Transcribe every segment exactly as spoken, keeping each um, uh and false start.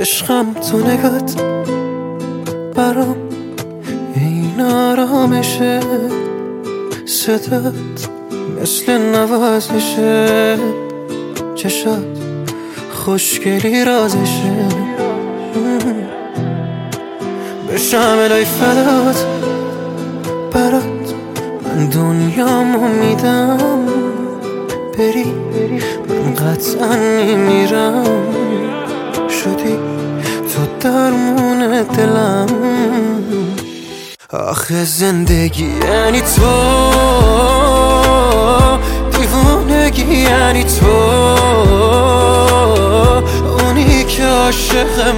عشقم تو نگات برام این آرامشه، صدات مثل نوازشه، چشات خوشگلی رازشه. بشم الهی فدات برات من دنیامو میدم، بری من قطعا میمیرم، شدی تو درمون دلم. آخه زندگی یعنی تو، دیوونگی یعنی تو، اونی که عاشق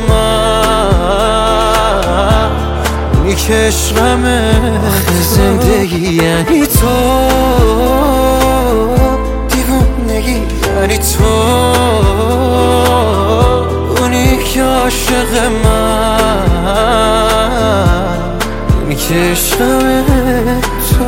من، اونی که عشقمه. آخه زندگی یعنی تو، دیوونگی یعنی تو، اونی که عاشق من، اونی که عشقمه تو.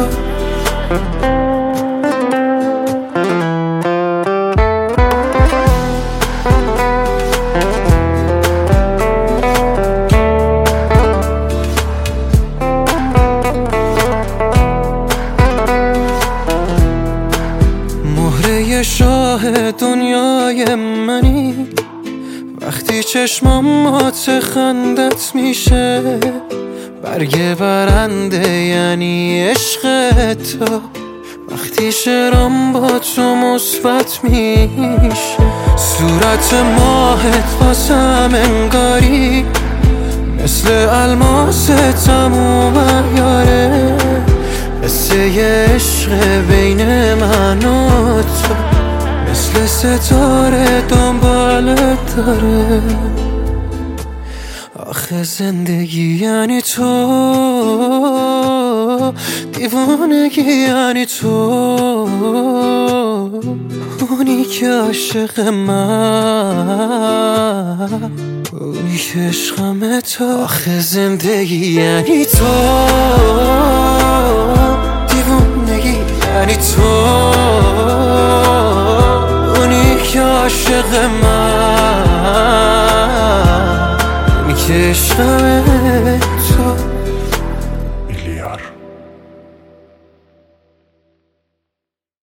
مهره شاه دنیای منی، وقتی چشمامات خندت میشه، برگ برنده یعنی عشق تو، وقتی شعرام با تو مثبت میشه، صورت ماهت واسم انگاری مثل الماس تموم عیاره، قصه عشق بین من و تو مثل ستاره دنبالت داره. آخه زندگی یعنی تو، دیوانگی یعنی تو، اونی که عاشق من، اونی که عشقمه تو. آخه زندگی یعنی تو، دیوانگی یعنی تو، اونی که عاشق من، اونی که عشقمه